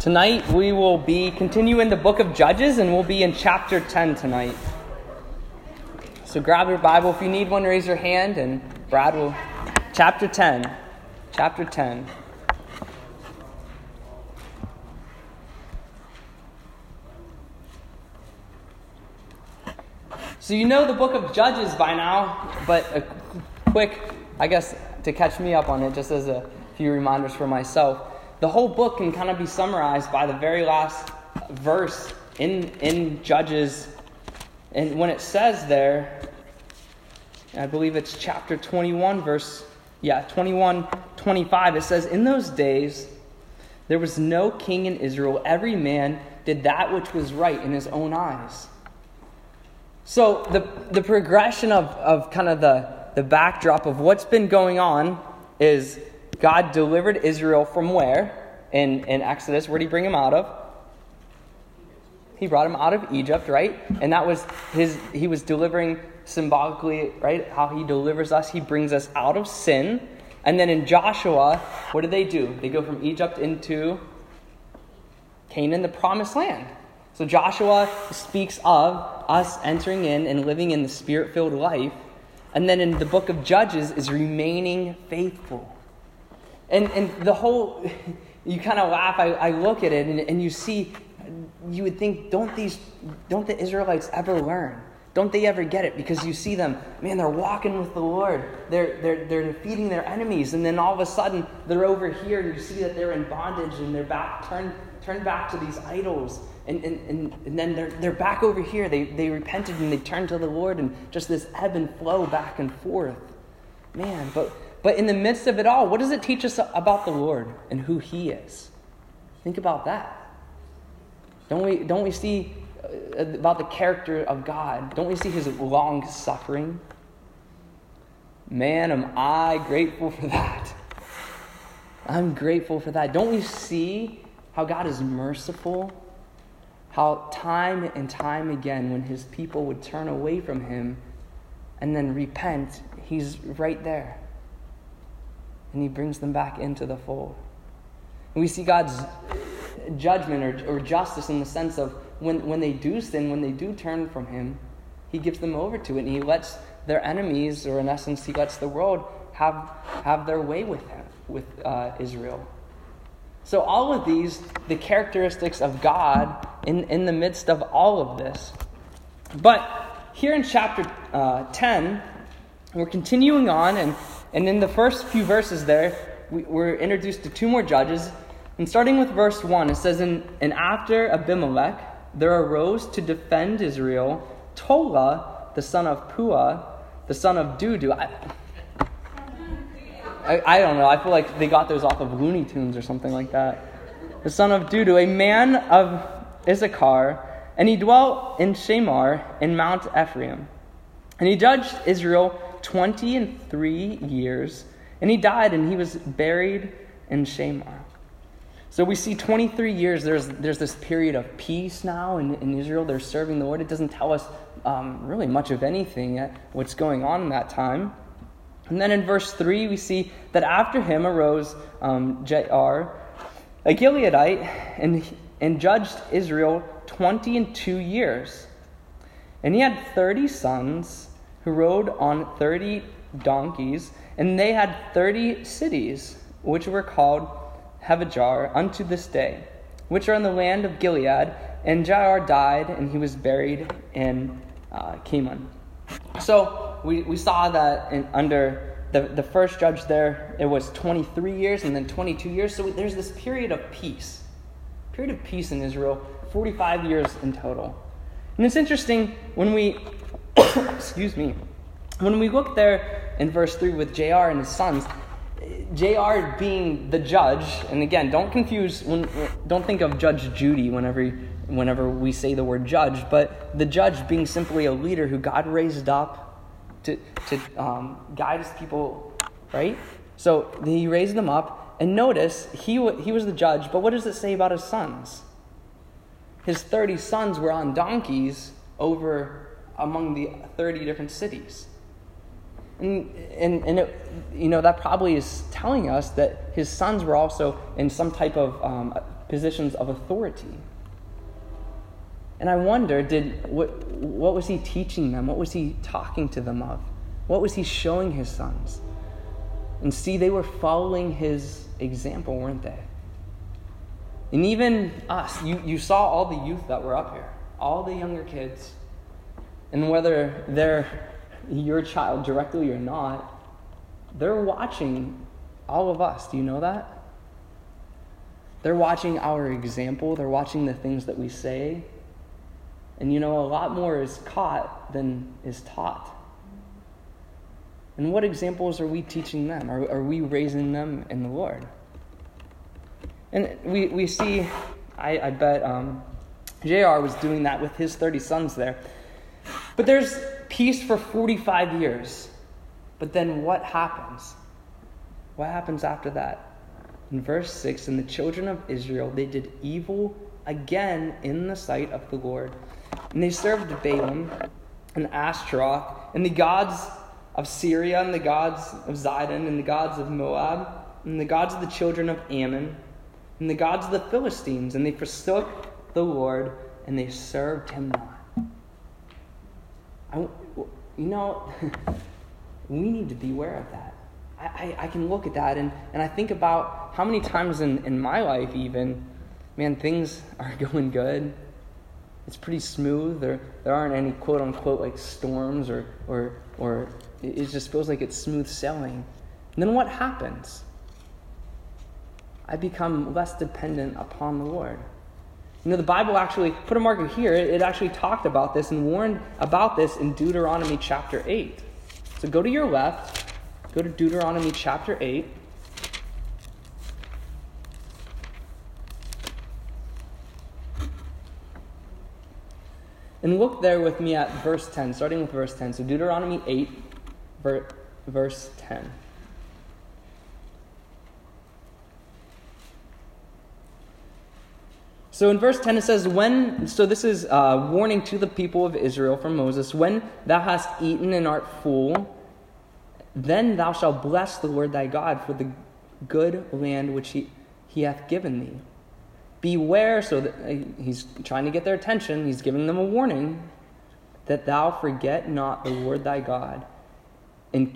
Tonight we will be continuing the book of Judges, and we'll be in chapter 10 tonight. So grab your Bible. If you need one, raise your hand, and Brad will... Chapter 10. Chapter 10. So you know the book of Judges by now, but a quick, I guess, to catch me up on it, just as a few reminders for myself. The whole book can kind of be summarized by the very last verse in Judges. And when it says there, I believe it's chapter 21, 21:25, it says, "In those days there was no king in Israel. Every man did that which was right in his own eyes." So the progression of kind of the backdrop of what's been going on is God delivered Israel from where? In Exodus, where did he bring him out of? He brought him out of Egypt, right? And that was he was delivering symbolically, right? How he delivers us. He brings us out of sin. And then in Joshua, what do? They go from Egypt into Canaan, the promised land. So Joshua speaks of us entering in and living in the spirit-filled life. And then in the book of Judges is remaining faithful. And the whole, you kind of laugh. I look at it and you see, you would think, don't the Israelites ever learn? Don't they ever get it? Because you see them, man, they're walking with the Lord. They're defeating their enemies. And then all of a sudden, they're over here and you see that they're in bondage and they're turned back to these idols. And then they're back over here. They repented and they turned to the Lord, and just this ebb and flow back and forth. Man, but in the midst of it all, what does it teach us about the Lord and who He is? Think about that. Don't we see about the character of God? Don't we see His long suffering? Man, am I grateful for that. I'm grateful for that. Don't we see how God is merciful? How time and time again, when His people would turn away from Him and then repent, He's right there. And He brings them back into the fold. And we see God's judgment or justice in the sense of when they do sin, when they do turn from Him, He gives them over to it. And He lets their enemies, or in essence, He lets the world have their way with Him, with Israel. So all of these, the characteristics of God in the midst of all of this. But here in chapter 10, we're continuing on, and in the first few verses there, we're introduced to two more judges. And starting with verse 1, it says, And after Abimelech, there arose to defend Israel Tola, the son of Puah, the son of Dudu. I don't know. I feel like they got those off of Looney Tunes or something like that. The son of Dudu, a man of Issachar, and he dwelt in Shamar in Mount Ephraim. And he judged Israel 23 years, and he died, and he was buried in Shamar. So we see 23 years, there's this period of peace now in Israel. They're serving the Lord. It doesn't tell us really much of anything yet, what's going on in that time. And then in verse 3, we see that after him arose Jair, a Gileadite, and judged Israel 22 years. And he had 30 sons who rode on 30 donkeys, and they had 30 cities, which were called Hevejar unto this day, which are in the land of Gilead. And Jair died, and he was buried in Keman. So we saw that under the first judge there, it was 23 years and then 22 years. So there's this period of peace in Israel, 45 years in total. And it's interesting when we, when we look there in verse 3 with Jair and his sons, Jair being the judge, and again, don't think of Judge Judy whenever we say the word judge, but the judge being simply a leader who God raised up to guide His people, right? So He raised them up, and notice he was the judge. But what does it say about his sons? His 30 sons were on donkeys over among the 30 different cities. And it, that probably is telling us that his sons were also in some type of positions of authority. And I wonder, what was he teaching them? What was he talking to them of? What was he showing his sons? And see, they were following his example, weren't they? And even us, you saw all the youth that were up here, all the younger kids. And whether they're your child directly or not, they're watching all of us. Do you know that? They're watching our example. They're watching the things that we say. And a lot more is caught than is taught. And what examples are we teaching them? Are we raising them in the Lord? And we see, I bet JR was doing that with his 30 sons there. But there's peace for 45 years. But then what happens? What happens after that? In verse 6, and the children of Israel, they did evil again in the sight of the Lord. And they served Balaam and Ashtaroth and the gods of Syria and the gods of Zidon and the gods of Moab and the gods of the children of Ammon and the gods of the Philistines. And they forsook the Lord and they served him not. We need to beware of that. I can look at that and I think about how many times in my life even, man, things are going good. It's pretty smooth. There aren't any quote unquote like storms or it just feels like it's smooth sailing. And then what happens? I become less dependent upon the Lord. The Bible actually put a marker here. It actually talked about this and warned about this in Deuteronomy chapter 8. So go to your left, go to Deuteronomy chapter 8. And look there with me at verse 10, starting with verse 10. So Deuteronomy 8, verse 10. So in verse 10 it says, this is a warning to the people of Israel from Moses, when thou hast eaten and art full, then thou shalt bless the Lord thy God for the good land which he hath given thee. Beware, so that he's trying to get their attention, he's giving them a warning, that thou forget not the Lord thy God in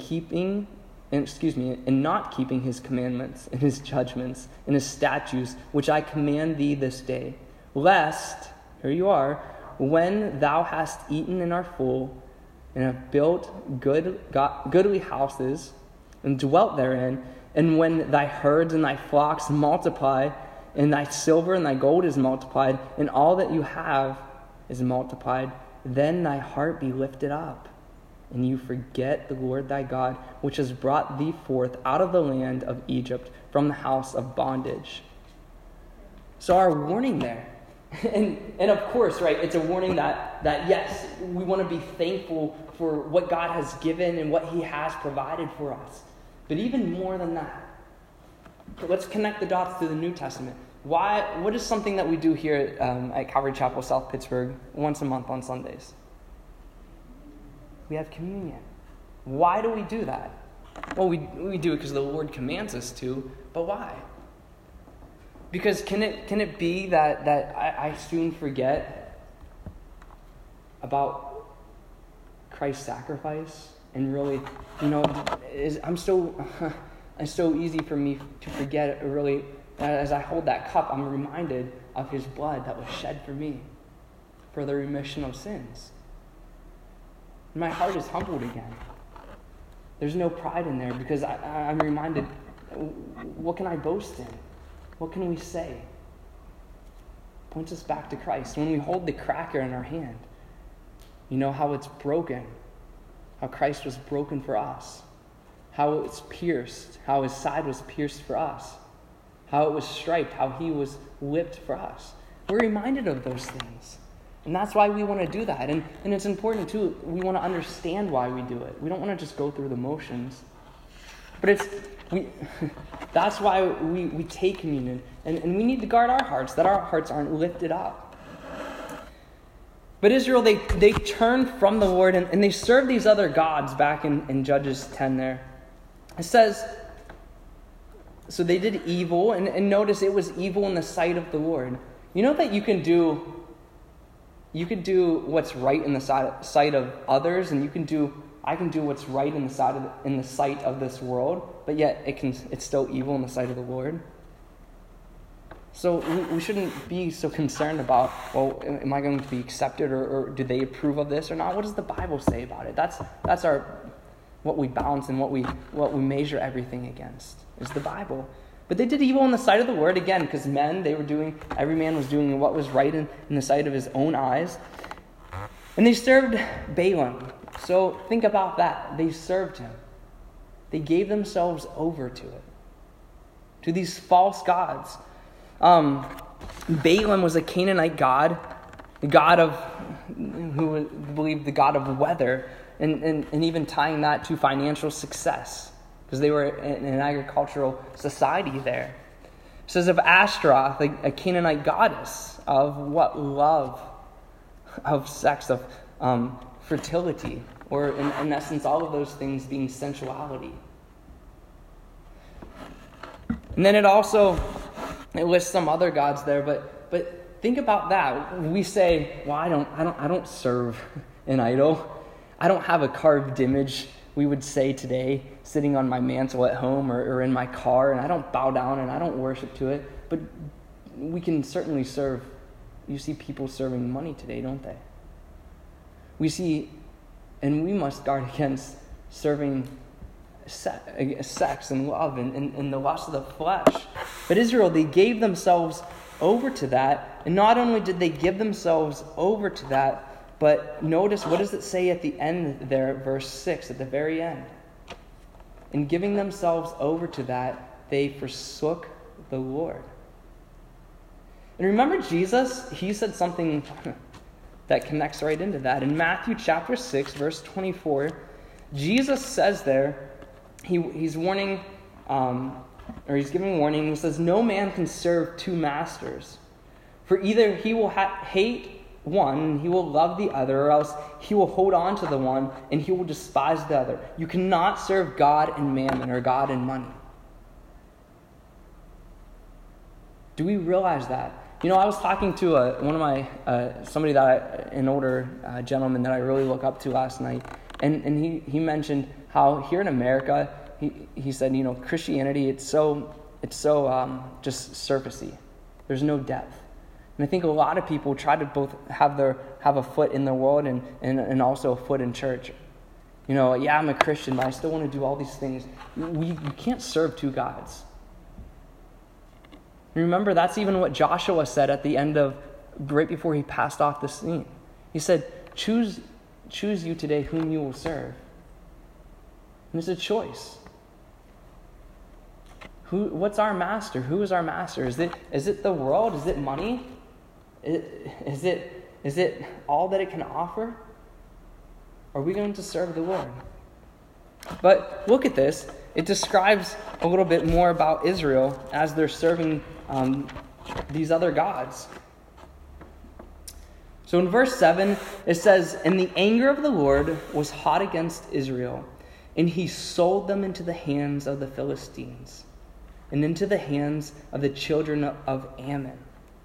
not keeping his commandments and his judgments and his statutes, which I command thee this day, lest, here you are, when thou hast eaten and art full, and have built goodly houses, and dwelt therein, and when thy herds and thy flocks multiply, and thy silver and thy gold is multiplied, and all that you have is multiplied, then thy heart be lifted up, and you forget the Lord thy God, which has brought thee forth out of the land of Egypt from the house of bondage. So our warning there, and of course, right, it's a warning that yes, we want to be thankful for what God has given and what he has provided for us. But even more than that, let's connect the dots to the New Testament. What is something that we do here at Calvary Chapel, South Pittsburgh, once a month on Sundays? We have communion. Why do we do that? Well, we do it because the Lord commands us to, but why? Because can it be that I soon forget about Christ's sacrifice and really, it's so easy for me to forget really. As I hold that cup, I'm reminded of his blood that was shed for me for the remission of sins. And my heart is humbled again. There's no pride in there because I'm reminded, what can I boast in? What can we say? It points us back to Christ. When we hold the cracker in our hand, you know how it's broken, how Christ was broken for us, how it's pierced, how his side was pierced for us, how it was striped, how he was whipped for us. We're reminded of those things. And that's why we want to do that. And it's important, too, we want to understand why we do it. We don't want to just go through the motions. But that's why we take communion. And we need to guard our hearts, that our hearts aren't lifted up. But Israel, they turned from the Lord and they served these other gods back in Judges 10 there. It says, So they did evil, and notice it was evil in the sight of the Lord. You know that you can do what's right in the sight of others, and I can do what's right in the sight of this world, but yet it's still evil in the sight of the Lord. So we shouldn't be so concerned about, well, am I going to be accepted, or do they approve of this or not? What does the Bible say about it? That's what we balance and what we measure everything against is the Bible. But they did evil in the sight of the Lord, again, because every man was doing what was right in the sight of his own eyes. And they served Balaam. So think about that. They served him. They gave themselves over to it, to these false gods. Balaam was a Canaanite god, who believed the god of weather, and even tying that to financial success, because they were in an agricultural society there. It says of Ashtaroth, a Canaanite goddess of what? Love, of sex, of fertility, or in essence, all of those things being sensuality. And then it lists some other gods there, but think about that. We say, well, I don't serve an idol. I don't have a carved image, we would say today, sitting on my mantle at home or in my car, and I don't bow down and I don't worship to it. But we can certainly serve. You see people serving money today, don't they? We see, and we must guard against serving sex and love and the lust of the flesh. But Israel, they gave themselves over to that. And not only did they give themselves over to that, but notice, what does it say at the end there, verse 6, at the very end? In giving themselves over to that, they forsook the Lord. And remember Jesus, he said something that connects right into that. In Matthew chapter 6, verse 24, Jesus says there, he's warning, or he's giving warning. He says, "No man can serve two masters, for either he will hate one and he will love the other, or else he will hold on to the one and he will despise the other. You cannot serve God and mammon, or God and money." Do we realize that? You know, I was talking to an older gentleman that I really look up to last night, and he mentioned how here in America, he said, you know, Christianity, it's so just surfacey. There's no depth. And I think a lot of people try to both have a foot in the world and also a foot in church. You know, yeah, I'm a Christian, but I still want to do all these things. You can't serve two gods. Remember, that's even what Joshua said at the end right before he passed off the scene. He said, choose you today whom you will serve. And it's a choice. What's our master? Who is our master? Is it the world? Is it money? Is it all that it can offer? Are we going to serve the Lord? But look at this. It describes a little bit more about Israel as they're serving these other gods. So in verse 7, it says, "And the anger of the Lord was hot against Israel, and he sold them into the hands of the Philistines, and into the hands of the children of Ammon."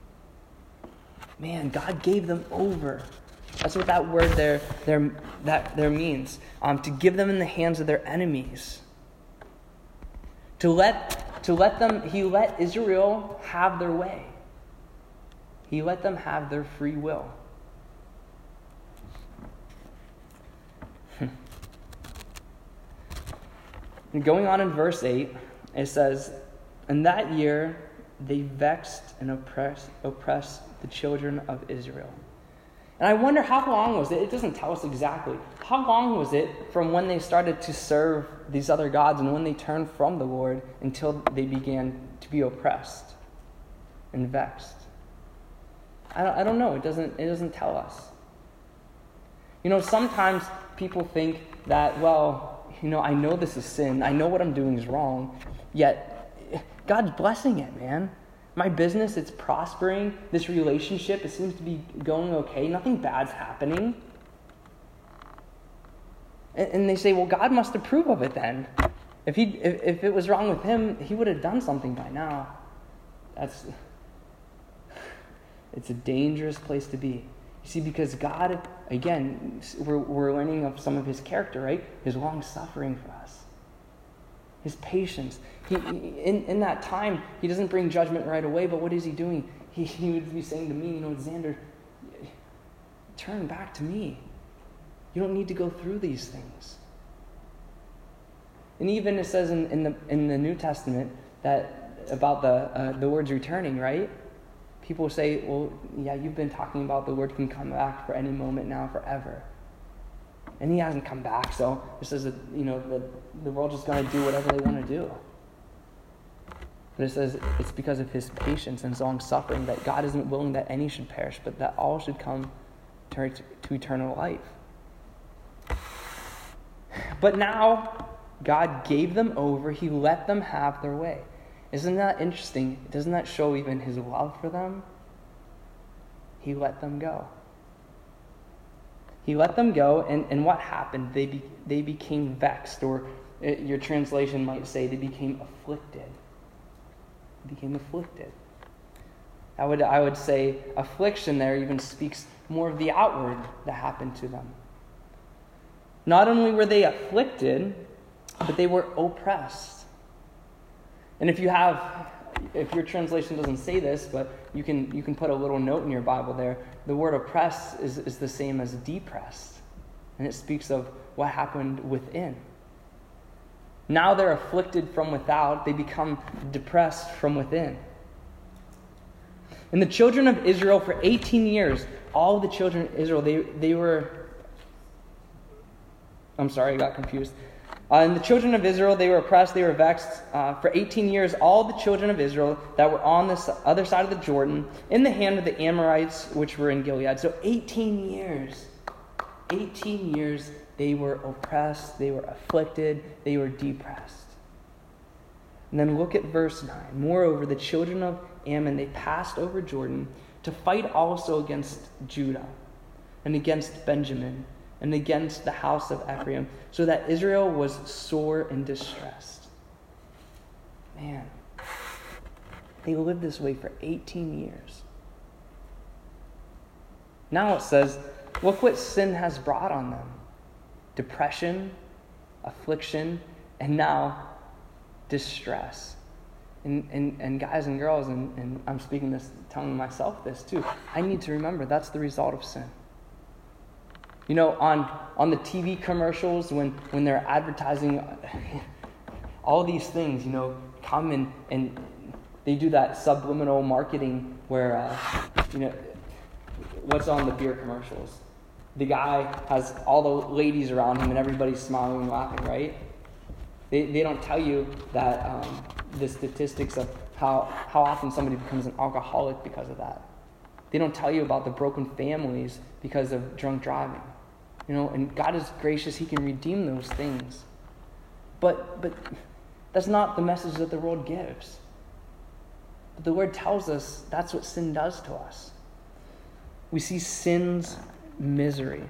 Man, God gave them over. That's what that word there means. To give them in the hands of their enemies. To let them, he let Israel have their way. He let them have their free will. And going on in verse 8, it says, "And that year they vexed and oppressed the children of Israel." And I wonder, how long was it? It doesn't tell us exactly. How long was it from when they started to serve these other gods and when they turned from the Lord until they began to be oppressed and vexed? I don't know. It doesn't tell us. You know, sometimes people think that, well, you know, I know this is sin. I know what I'm doing is wrong. Yet, God's blessing it, man. My business, it's prospering. This relationship, it seems to be going okay. Nothing bad's happening. And they say, well, God must approve of it then. If it was wrong with him, he would have done something by now. It's a dangerous place to be. You see, because God, again, we're learning of some of his character, right? His long suffering for us. His patience. In that time, he doesn't bring judgment right away, but what is he doing? He would be saying to me, Xander, turn back to me. You don't need to go through these things. And even it says in the New Testament that about the Lord's returning, right? People say, well, yeah, you've been talking about the Lord can come back for any moment now, forever. And he hasn't come back, so it says that, the world's just going to do whatever they want to do. But it says it's because of his patience and his long suffering that God isn't willing that any should perish, but that all should come to eternal life. But now, God gave them over. He let them have their way. Isn't that interesting? Doesn't that show even his love for them? He let them go. He let them go, and what happened? They became vexed, or your translation might say they became afflicted. They became afflicted. I would say affliction there even speaks more of the outward that happened to them. Not only were they afflicted, but they were oppressed. And if your translation doesn't say this, but you can put a little note in your Bible there, the word oppressed is the same as depressed. And it speaks of what happened within. Now they're afflicted from without, they become depressed from within. And the children of Israel for 18 years, all the children of Israel, they were... I'm sorry, I got confused. And the children of Israel, they were oppressed, they were vexed. For 18 years, all the children of Israel that were on this other side of the Jordan, in the hand of the Amorites, which were in Gilead. So 18 years, they were oppressed, they were afflicted, they were depressed. And then look at verse 9. Moreover, the children of Ammon, they passed over Jordan to fight also against Judah and against Benjamin and against the house of Ephraim, so that Israel was sore and distressed. Man, they lived this way for 18 years. Now it says, look what sin has brought on them. Depression, affliction, and now distress. And guys and girls, and I'm speaking this, telling myself this too, I need to remember that's the result of sin. On the TV commercials, when they're advertising all these things, come and they do that subliminal marketing where, what's on the beer commercials? The guy has all the ladies around him and everybody's smiling and laughing, right? They don't tell you that the statistics of how often somebody becomes an alcoholic because of that. They don't tell you about the broken families because of drunk driving. And God is gracious, he can redeem those things. But that's not the message that the world gives. But the Word tells us that's what sin does to us. We see sin's misery.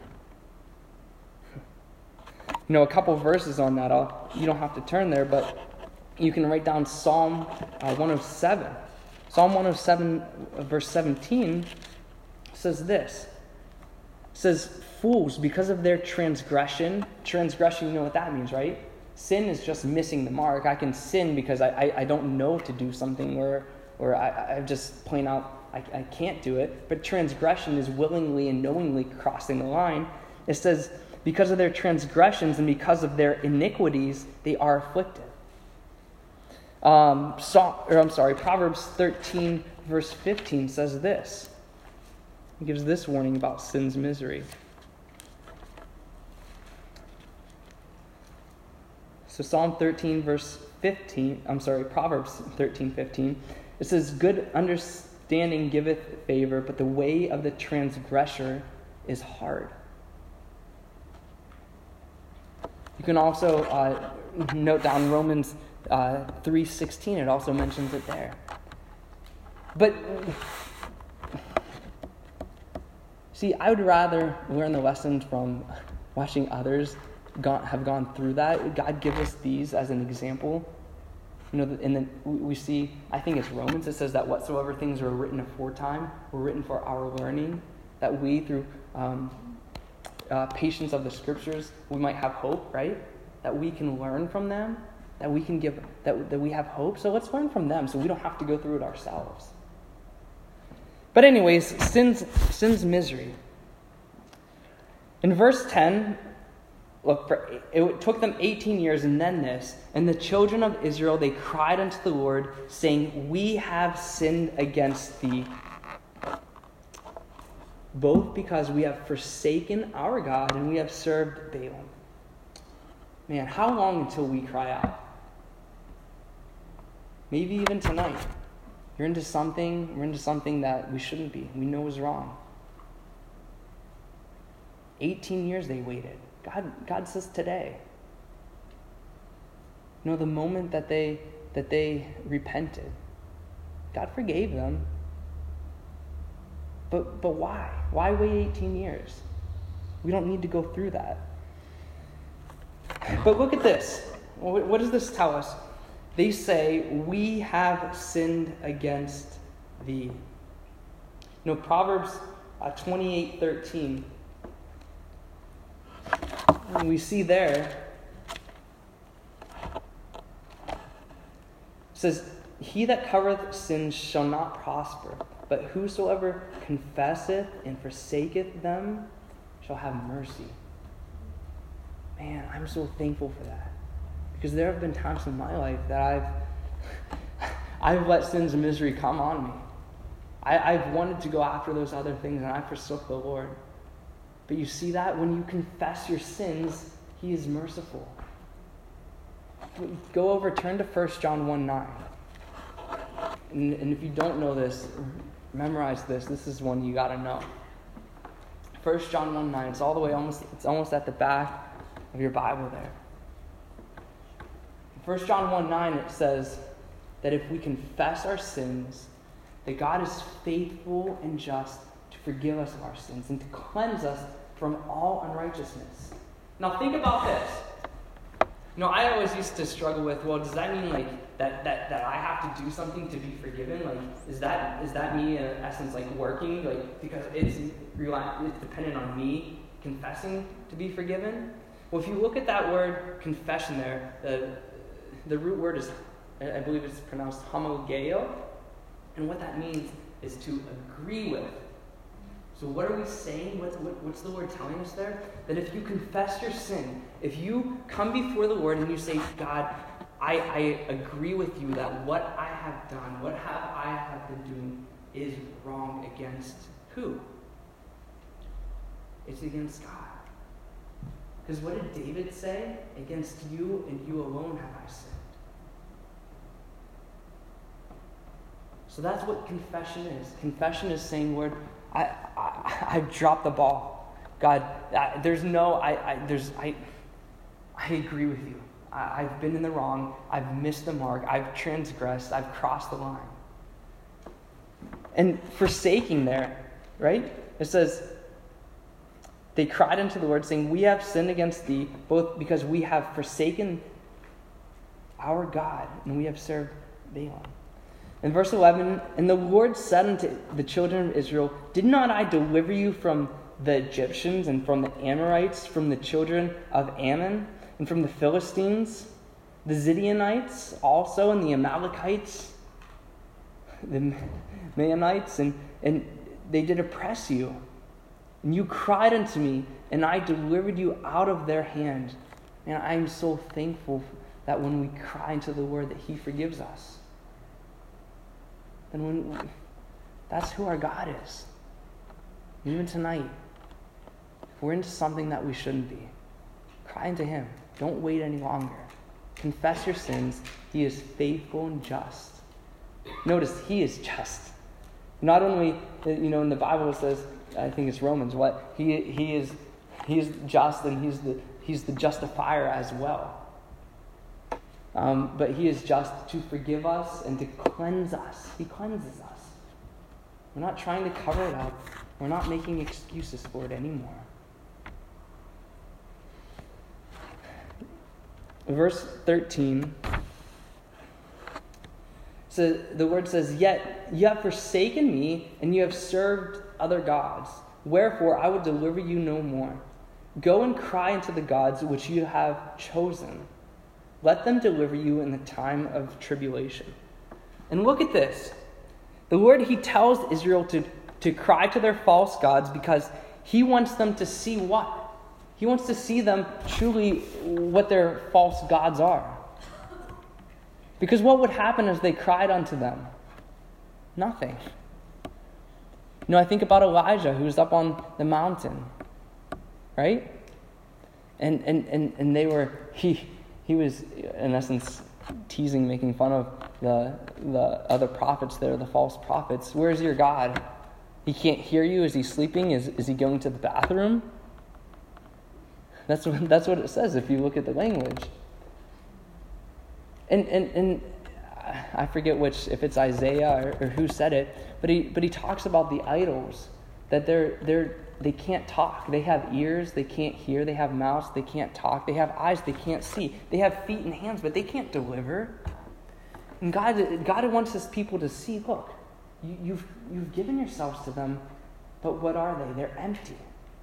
A couple verses on that. You don't have to turn there, but you can write down Psalm 107. Psalm 107, verse 17, says this. It says, fools, because of their transgression, you know what that means, right? Sin is just missing the mark. I can sin because I don't know to do something, or I just plain out, I can't do it. But transgression is willingly and knowingly crossing the line. It says, because of their transgressions and because of their iniquities, they are afflicted. Proverbs 13, verse 15 says this. It gives this warning about sin's misery. So Proverbs 13:15. It says, good understanding giveth favor, but the way of the transgressor is hard. You can also note down Romans 3:16. It also mentions it there. But see, I would rather learn the lessons from watching others have gone through that, God give us these as an example. And then we see, I think it's Romans, it says that whatsoever things were written aforetime were written for our learning, that we, through patience of the Scriptures, we might have hope, right? That we can learn from them, that we can give, that we have hope. So let's learn from them so we don't have to go through it ourselves. But anyways, sin's misery. In verse 10, look, it took them 18 years and then this. And the children of Israel, they cried unto the Lord, saying, we have sinned against thee, both because we have forsaken our God and we have served Baalim. Man, how long until we cry out? Maybe even tonight. We're into something that we shouldn't be. We know is wrong. 18 years they waited. God says today. The moment that they repented, God forgave them. But why? Why wait 18 years? We don't need to go through that. But look at this. What does this tell us? They say, we have sinned against thee. Proverbs 28:13. And we see there, it says, he that covereth sins shall not prosper, but whosoever confesseth and forsaketh them shall have mercy. Man, I'm so thankful for that. Because there have been times in my life that I've let sin's misery come on me. I've wanted to go after those other things, and I forsook the Lord. But you see that? When you confess your sins, he is merciful. Turn to 1 John 1:9. And if you don't know this, memorize this. This is one you got to know. 1 John 1:9. It's all the way it's almost at the back of your Bible there. 1 John 1:9, it says that if we confess our sins, that God is faithful and just to forgive us of our sins and to cleanse us from all unrighteousness. Now think about this. I always used to struggle with, well, does that mean that I have to do something to be forgiven? Is that me in essence working? Because it's dependent on me confessing to be forgiven? Well, if you look at that word confession there, the root word is, I believe it's pronounced homologeo, and what that means is to agree with. So what are we saying? What's the Lord telling us there? That if you confess your sin, if you come before the Lord and you say, God, I agree with you that what I have done, I have been doing is wrong against who? It's against God. Because what did David say? Against you and you alone have I sinned. So that's what confession is. Confession is saying, Lord, I've dropped the ball. God, I agree with you. I've been in the wrong. I've missed the mark. I've transgressed. I've crossed the line. And forsaking there, right? It says, they cried unto the Lord, saying, we have sinned against thee, both because we have forsaken our God, and we have served Baalim. In verse 11, and the Lord said unto the children of Israel, did not I deliver you from the Egyptians and from the Amorites, from the children of Ammon, and from the Philistines, the Zidonites also, and the Amalekites, the Maonites, and they did oppress you. And you cried unto me, and I delivered you out of their hand. And I am so thankful that when we cry unto the Lord, that he forgives us. And that's who our God is. Even tonight, if we're into something that we shouldn't be, cry unto him. Don't wait any longer. Confess your sins. He is faithful and just. Notice, he is just. Not only, in the Bible it says, I think it's Romans, he is just, and he's the justifier as well. But he is just to forgive us and to cleanse us. He cleanses us. We're not trying to cover it up. We're not making excuses for it anymore. verse 13, so the word says, "Yet you have forsaken me, and you have served other gods. Wherefore I will deliver you no more. Go and cry unto the gods which you have chosen. Let them deliver you in the time of tribulation." And look at this. The Lord, he tells Israel to cry to their false gods because he wants them to see what? He wants to see them truly what their false gods are. Because what would happen as they cried unto them? Nothing. I think about Elijah, who was up on the mountain, right? And they were, he was in essence teasing, making fun of the other prophets there, the false prophets. Where's your God? He can't hear you. Is he sleeping? Is he going to the bathroom? That's what it says if you look at the language. And I forget if it's Isaiah or who said it, but he talks about the idols, that they can't talk. They have ears, they can't hear. They have mouths, they can't talk. They have eyes, they can't see. They have feet and hands, but they can't deliver. And God wants his people to see, look, you've given yourselves to them, but what are they? They're empty.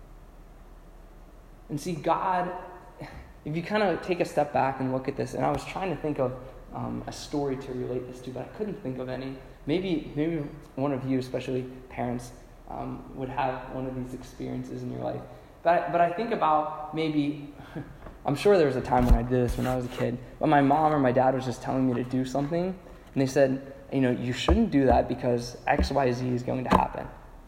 And see, God, if you kind of take a step back and look at this, and I was trying to think of a story to relate this to, but I couldn't think of any. Maybe one of you, especially parents, would have one of these experiences in your life. But I think about maybe, I'm sure there was a time when I did this when I was a kid, but my mom or my dad was just telling me to do something, and they said, you shouldn't do that because X, Y, Z is going to happen.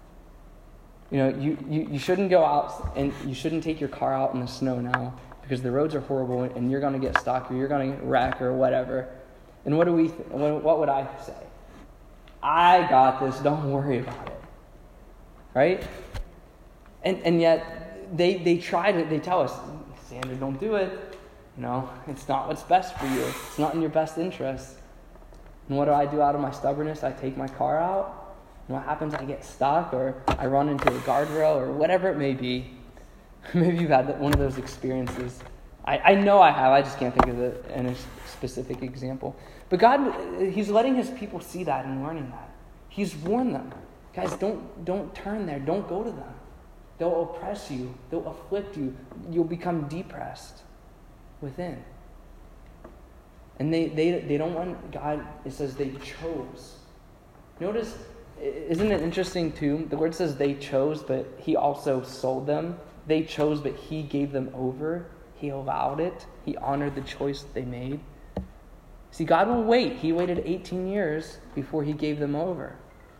You shouldn't go out and you shouldn't take your car out in the snow now because the roads are horrible and you're going to get stuck or you're going to wreck or whatever. And what would I say? I got this. Don't worry about it. Right? And yet they tell us, Sandra, don't do it. It's not what's best for you. It's not in your best interest. And what do I do out of my stubbornness? I take my car out. And what happens? I get stuck or I run into a guardrail or whatever it may be. Maybe you've had one of those experiences. I know I have. I just can't think of it in a specific example. But God, he's letting his people see that and learning that. He's warned them. Guys, don't turn there. Don't go to them. They'll oppress you. They'll afflict you. You'll become depressed within. And they don't want God. It says they chose. Notice, isn't it interesting too? The word says they chose, but he also sold them. They chose, but he gave them over. He allowed it. He honored the choice that they made. See, God will wait. He waited 18 years before he gave them over.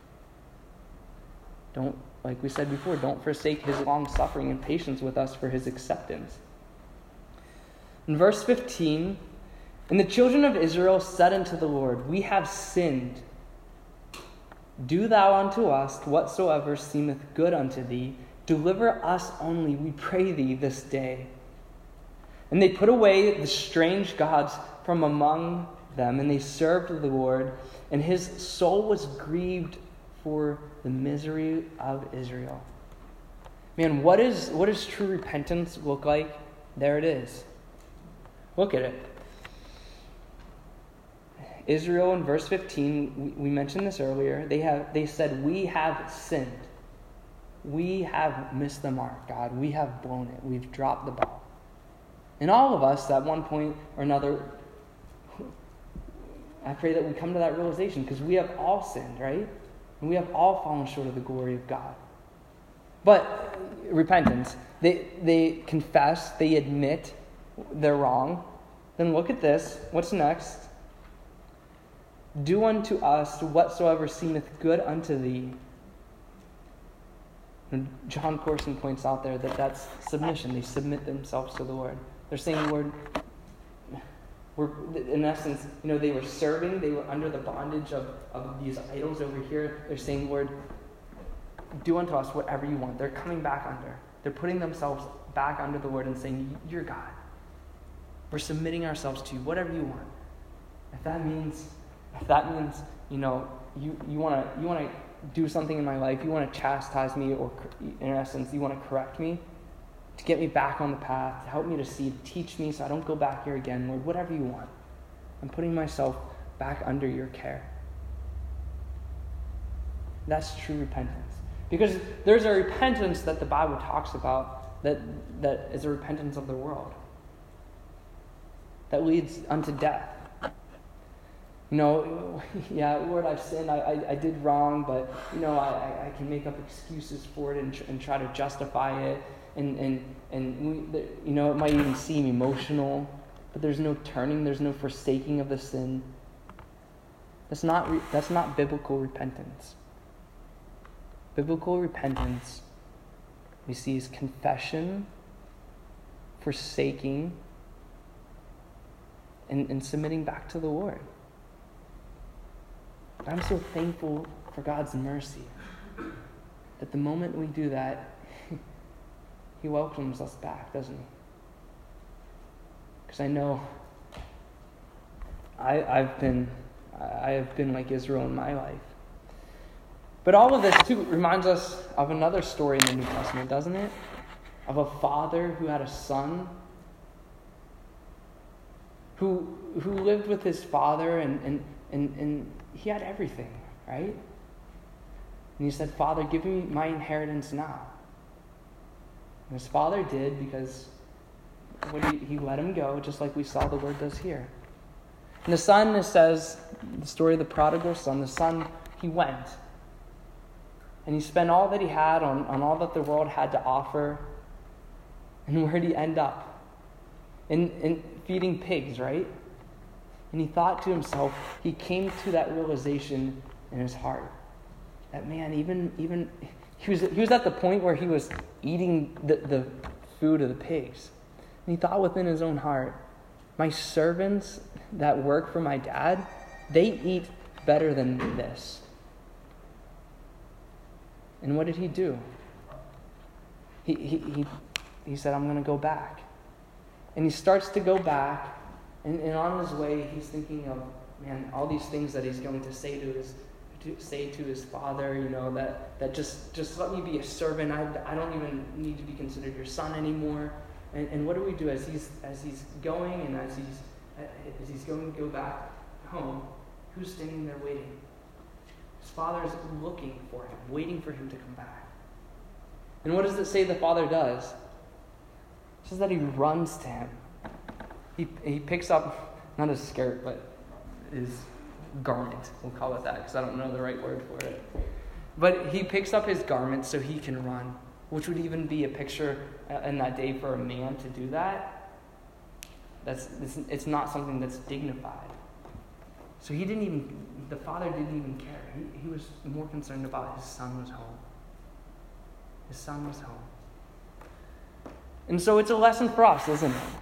Like we said before, don't forsake his long suffering and patience with us for his acceptance. In verse 15, and the children of Israel said unto the Lord, we have sinned. Do thou unto us whatsoever seemeth good unto thee. Deliver us only, we pray thee, this day. And they put away the strange gods from among them, and they served the Lord, and his soul was grieved for the misery of Israel. Man, what does true repentance look like? There it is. Look at it. Israel in verse 15, we mentioned this earlier, they said, we have sinned. We have missed the mark, God. We have blown it. We've dropped the ball. And all of us, at one point or another, I pray that we come to that realization because we have all sinned, right? And we have all fallen short of the glory of God. But repentance, they confess, they admit they're wrong. Then look at this. What's next? Do unto us whatsoever seemeth good unto thee. And John Corson points out there that that's submission. They submit themselves to the Lord. They're saying, Lord, in essence, they were serving. They were under the bondage of these idols over here. They're saying, Lord, do unto us whatever you want. They're coming back under. They're putting themselves back under the Lord and saying, you're God. We're submitting ourselves to you, whatever you want. If that means you want to do something in my life, you want to chastise me, or in essence, you want to correct me, to get me back on the path, to help me to see, to teach me so I don't go back here again. Lord, whatever you want. I'm putting myself back under your care. That's true repentance. Because there's a repentance that the Bible talks about that is a repentance of the world, that leads unto death. Yeah, Lord, I've sinned, I did wrong, but, I can make up excuses for it and try to justify it. And it might even seem emotional, but there's no turning, there's no forsaking of the sin. That's not biblical repentance. Biblical repentance, we see, is confession, forsaking, and submitting back to the Lord. I'm so thankful for God's mercy that the moment we do that, He welcomes us back, doesn't He? Because I know I have been like Israel in my life. But all of this, too, reminds us of another story in the New Testament, doesn't it? Of a father who had a son who lived with his father and he had everything, right? And he said, Father, give me my inheritance now. And his father did, because he let him go, just like we saw the word does here. And the son, it says, the story of the prodigal son, the son, he went. And he spent all that he had on all that the world had to offer. And where did he end up? In feeding pigs, right? And he thought to himself, he came to that realization in his heart. That man, even he was at the point where he was eating the food of the pigs. And he thought within his own heart, my servants that work for my dad, they eat better than this. And what did he do? He said, I'm going to go back. And he starts to go back, and on his way, he's thinking of, man, all these things that he's going to say to his father, that just let me be a servant. I don't even need to be considered your son anymore. And what do we do as he's going, and as he's going to go back home? Who's standing there waiting? His father is looking for him, waiting for him to come back. And what does it say the father does? It says that he runs to him. He picks up, not his skirt, but his garment. We'll call it that, because I don't know the right word for it. But he picks up his garment so he can run, which would even be a picture in that day for a man to do that. It's not something that's dignified. So the father didn't even care. He was more concerned about his son was home. His son was home. And so it's a lesson for us, isn't it?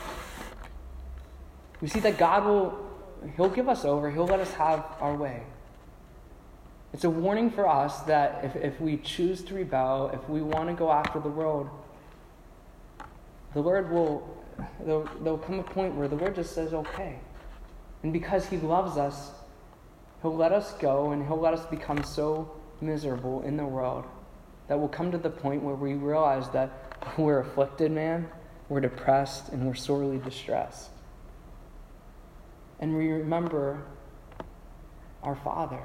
We see that He'll give us over. He'll let us have our way. It's a warning for us that if we choose to rebel, if we want to go after the world, the Lord there'll come a point where the Lord just says, okay. And because He loves us, He'll let us go, and He'll let us become so miserable in the world that we'll come to the point where we realize that we're afflicted, man, we're depressed, and we're sorely distressed. And we remember our Father.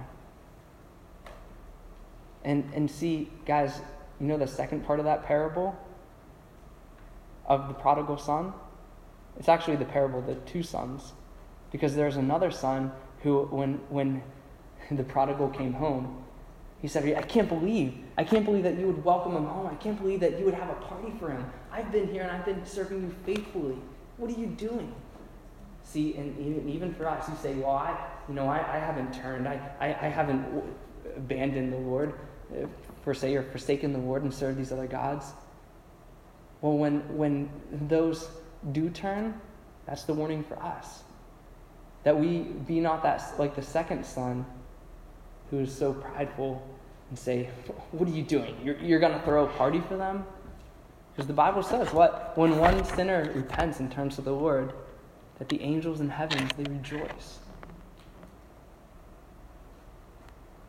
And see, guys, the second part of that parable of the prodigal son? It's actually the parable of the two sons. Because there's another son who, when the prodigal came home, he said, I can't believe that you would welcome him home. I can't believe that you would have a party for him. I've been here and I've been serving you faithfully. What are you doing? See, and even for us, you say, well, I haven't turned. I haven't abandoned the Lord, or forsaken the Lord and served these other gods. Well, when those do turn, that's the warning for us. That we be not that like the second son who is so prideful and say, what are you doing? You're going to throw a party for them? Because the Bible says, when one sinner repents and turns to the Lord, that the angels in heavens, they rejoice.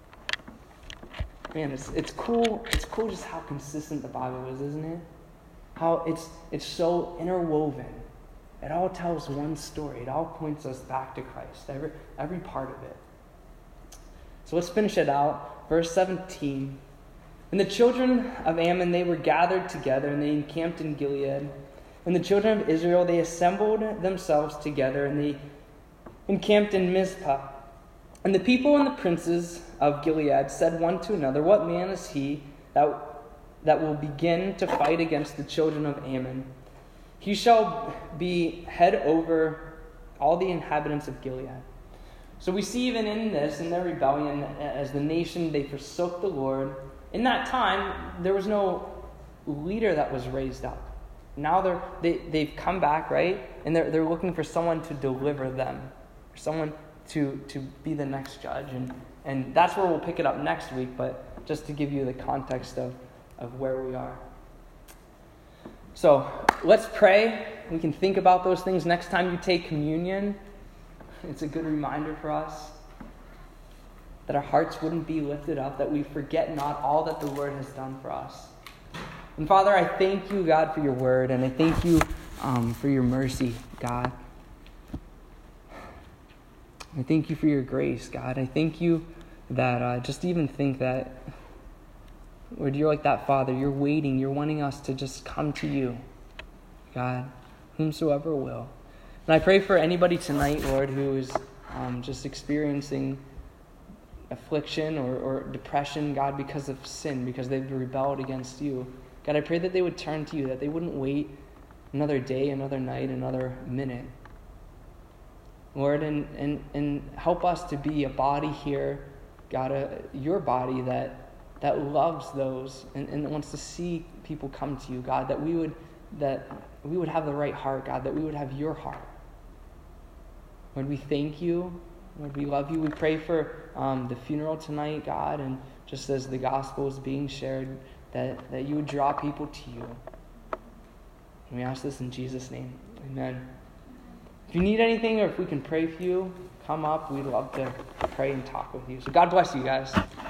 Man, it's cool. It's cool just how consistent the Bible is, isn't it? how it's so interwoven. It all tells one story. It all points us back to Christ, every part of it. So let's finish it out. Verse 17. And the children of Ammon, they were gathered together, and they encamped in Gilead. And the children of Israel, they assembled themselves together, and they encamped in Mizpah. And the people and the princes of Gilead said one to another, "What man is he that will begin to fight against the children of Ammon? He shall be head over all the inhabitants of Gilead." So we see even in this, in their rebellion, as the nation, they forsook the Lord. In that time, there was no leader that was raised up. Now they've come back, right? And they're looking for someone to deliver them, for someone to be the next judge. And that's where we'll pick it up next week, but just to give you the context of where we are. So let's pray. We can think about those things next time you take communion. It's a good reminder for us that our hearts wouldn't be lifted up, that we forget not all that the Lord has done for us. And Father, I thank you, God, for your word, and I thank you for your mercy, God. I thank you for your grace, God. I thank you that just even think that, Lord, you're like that Father. You're waiting. You're wanting us to just come to you, God, whomsoever will. And I pray for anybody tonight, Lord, who is just experiencing affliction or depression, God, because of sin, because they've rebelled against you. God, I pray that they would turn to you, that they wouldn't wait another day, another night, another minute. Lord, and help us to be a body here, God, your body that loves those and wants to see people come to you, God, that we would have the right heart, God, that we would have your heart. Lord, we thank you. Lord, we love you. We pray for the funeral tonight, God, and just as the gospel is being shared, that you would draw people to you. And we ask this in Jesus' name. Amen. If you need anything or if we can pray for you, come up. We'd love to pray and talk with you. So God bless you guys.